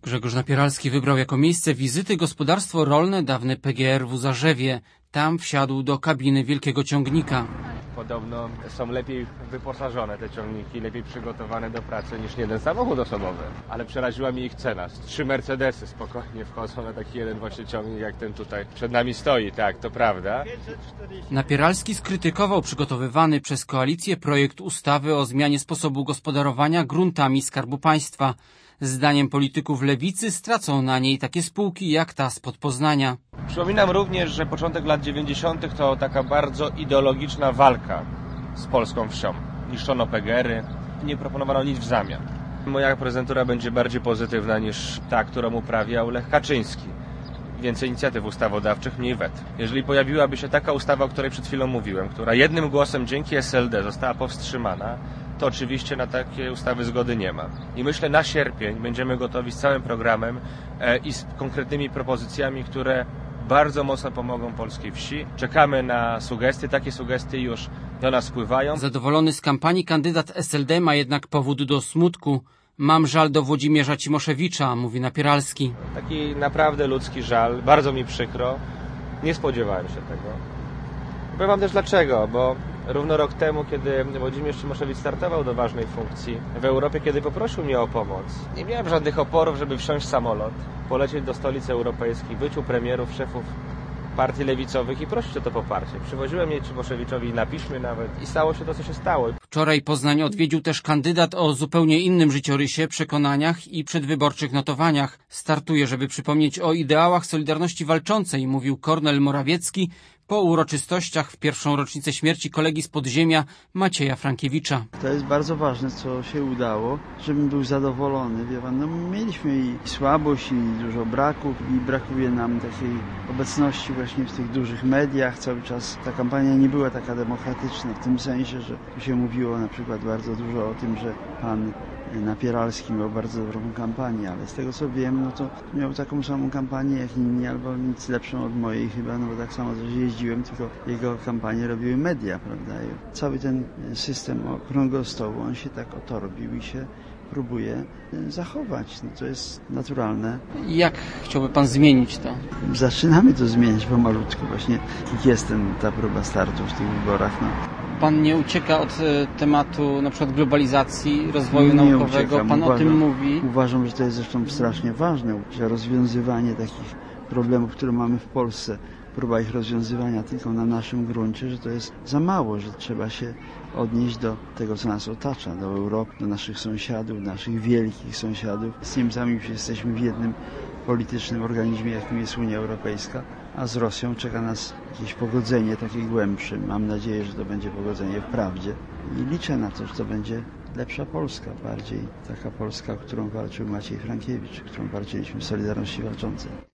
Grzegorz Napieralski wybrał jako miejsce wizyty gospodarstwo rolne dawne PGR w Uzarzewie. Tam wsiadł do kabiny wielkiego ciągnika. Podobno są lepiej wyposażone te ciągniki, lepiej przygotowane do pracy niż jeden samochód osobowy. Ale przeraziła mnie ich cena. 3 Mercedesy spokojnie wchodzą na taki jeden właśnie ciągnik, jak ten tutaj przed nami stoi. Tak, to prawda. Napieralski skrytykował przygotowywany przez koalicję projekt ustawy o zmianie sposobu gospodarowania gruntami Skarbu Państwa. Zdaniem polityków lewicy stracą na niej takie spółki jak ta spod Poznania. Przypominam również, że początek lat 90. to taka bardzo ideologiczna walka z polską wsią. Niszczono PGR-y, nie proponowano nic w zamian. Moja prezentura będzie bardziej pozytywna niż ta, którą uprawiał Lech Kaczyński. Więcej inicjatyw ustawodawczych, mniej wet. Jeżeli pojawiłaby się taka ustawa, o której przed chwilą mówiłem, która jednym głosem dzięki SLD została powstrzymana, to oczywiście na takie ustawy zgody nie ma. I myślę, na sierpień będziemy gotowi z całym programem i z konkretnymi propozycjami, które bardzo mocno pomogą polskiej wsi. Czekamy na sugestie, takie sugestie już do nas wpływają. Zadowolony z kampanii kandydat SLD ma jednak powód do smutku. Mam żal do Włodzimierza Cimoszewicza, mówi Napieralski. Taki naprawdę ludzki żal, bardzo mi przykro. Nie spodziewałem się tego. Powiem wam też dlaczego, bo równo rok temu, kiedy Włodzimierz Cimoszewicz startował do ważnej funkcji w Europie, kiedy poprosił mnie o pomoc, nie miałem żadnych oporów, żeby wsiąść w samolot, polecieć do stolicy europejskiej, być u premierów, szefów partii lewicowych i prosić o to poparcie. Przywoziłem je Cimoszewiczowi na piśmie nawet i stało się to, co się stało. Wczoraj Poznań odwiedził też kandydat o zupełnie innym życiorysie, przekonaniach i przedwyborczych notowaniach. Startuje, żeby przypomnieć o ideałach Solidarności Walczącej, mówił Kornel Morawiecki po uroczystościach w pierwszą rocznicę śmierci kolegi z podziemia Macieja Frankiewicza. To jest bardzo ważne, co się udało, żebym był zadowolony. Wie pan, no, mieliśmy i słabość, i dużo braków, i brakuje nam takiej obecności właśnie w tych dużych mediach. Cały czas ta kampania nie była taka demokratyczna, w tym sensie, że tu się mówiło na przykład bardzo dużo o tym, że pan Napieralski miał bardzo dobrą kampanię, ale z tego co wiem, no to miał taką samą kampanię jak inni, albo nic lepszą od mojej chyba, no bo tak samo też jeździłem, tylko jego kampanię robiły media, prawda? I cały ten system okrągłego stołu, on się tak otorbił i się próbuje zachować. No to jest naturalne. Jak chciałby pan zmienić to? Zaczynamy to zmieniać pomalutku. Właśnie jest ta próba startu w tych wyborach. No. Pan nie ucieka od tematu na przykład globalizacji, rozwoju naukowego, pan o tym mówi. Uważam, że to jest zresztą strasznie ważne, że rozwiązywanie takich problemów, które mamy w Polsce, próba ich rozwiązywania tylko na naszym gruncie, że to jest za mało, że trzeba się odnieść do tego, co nas otacza, do Europy, do naszych sąsiadów, naszych wielkich sąsiadów. Z Niemcami jesteśmy w jednym politycznym organizmie, jakim jest Unia Europejska, a z Rosją czeka nas jakieś pogodzenie takie głębsze. Mam nadzieję, że to będzie pogodzenie w prawdzie i liczę na to, że to będzie lepsza Polska, bardziej taka Polska, o którą walczył Maciej Frankiewicz, którą walczyliśmy w Solidarności Walczącej.